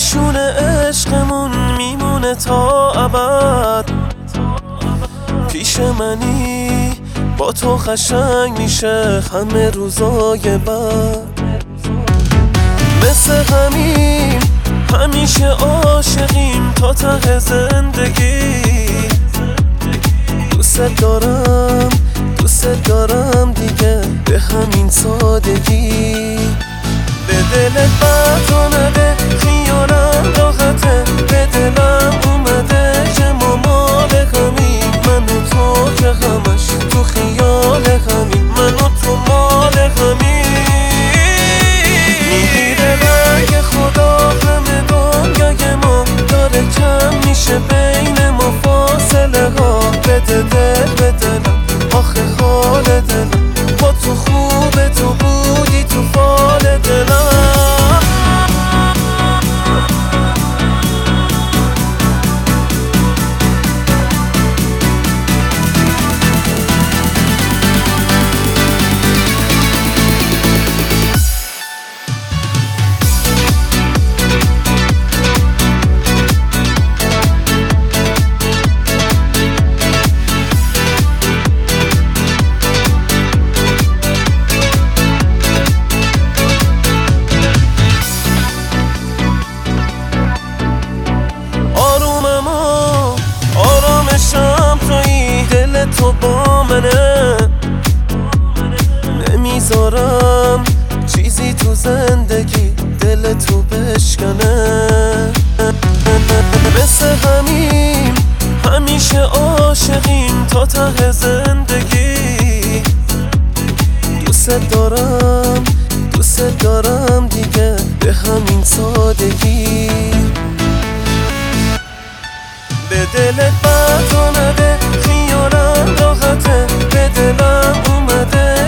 نشون عشقمون میمونه تا ابد. پیش منی با تو قشنگ میشه همه روزای بعد. مثل همین همیشه عاشقیم تا ته زندگی. دوست دارم دیگه به همین سادگی. به دلت بطا نده خیالم راحته، به دلم اومده که ما مال همین. من و تو که همش تو خیال همین، من و تو مال همین. میگیره رنگ خدا همه دنیای ما، داره کم میشه بین ما فاصله ها. بده دل به دلم آخه حال دلم، با تو خوبه تو بودی تو فال دلم. آرامشم تویی، دل تو با منه. نمیذارم چیزی تو زندگی دل تو بشکنه. مثل همین همیشه عاشقیم تا ته زندگی. دوست دارم دیگه به همین سادگی. به دلت بطا نده خیالم راحته، به دلم اومده